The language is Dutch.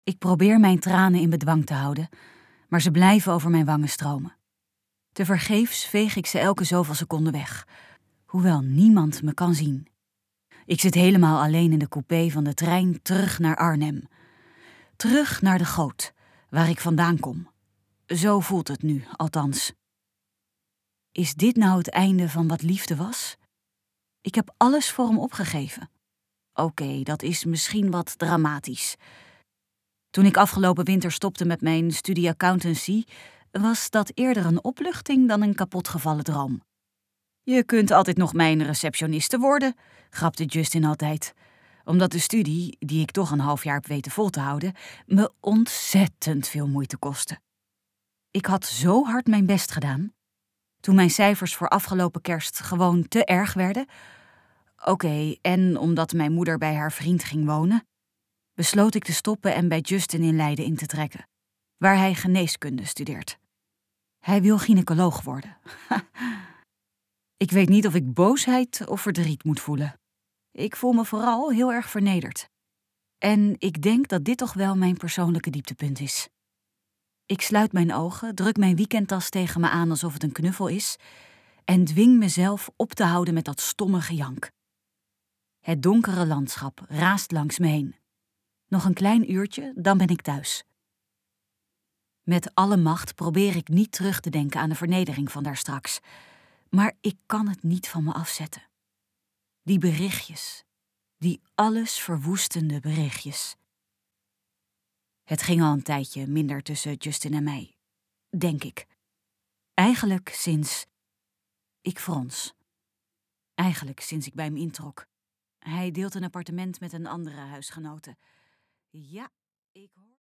Ik probeer mijn tranen in bedwang te houden, maar ze blijven over mijn wangen stromen. Tevergeefs veeg ik ze elke zoveel seconden weg, hoewel niemand me kan zien. Ik zit helemaal alleen in de coupé van de trein terug naar Arnhem. Terug naar de goot, waar ik vandaan kom. Zo voelt het nu, althans. Is dit nou het einde van wat liefde was? Ik heb alles voor hem opgegeven. Oké, dat is misschien wat dramatisch. Toen ik afgelopen winter stopte met mijn studie accountancy, was dat eerder een opluchting dan een kapotgevallen droom. Je kunt altijd nog mijn receptioniste worden, grapte Justin altijd, omdat de studie, die ik toch een half jaar heb weten vol te houden, me ontzettend veel moeite kostte. Ik had zo hard mijn best gedaan. Toen mijn cijfers voor afgelopen kerst gewoon te erg werden. Oké, en omdat mijn moeder bij haar vriend ging wonen, besloot ik te stoppen en bij Justin in Leiden in te trekken, waar hij geneeskunde studeert. Hij wil gynaecoloog worden. Ik weet niet of ik boosheid of verdriet moet voelen. Ik voel me vooral heel erg vernederd. En ik denk dat dit toch wel mijn persoonlijke dieptepunt is. Ik sluit mijn ogen, druk mijn weekendtas tegen me aan alsof het een knuffel is en dwing mezelf op te houden met dat stomme gejank. Het donkere landschap raast langs me heen. Nog een klein uurtje, dan ben ik thuis. Met alle macht probeer ik niet terug te denken aan de vernedering van daarstraks. Maar ik kan het niet van me afzetten. Die berichtjes. Die alles verwoestende berichtjes. Het ging al een tijdje minder tussen Justin en mij. Denk ik. Eigenlijk sinds... Ik frons. Eigenlijk sinds ik bij hem introk. Hij deelt een appartement met een andere huisgenote. Ja, ik hoor...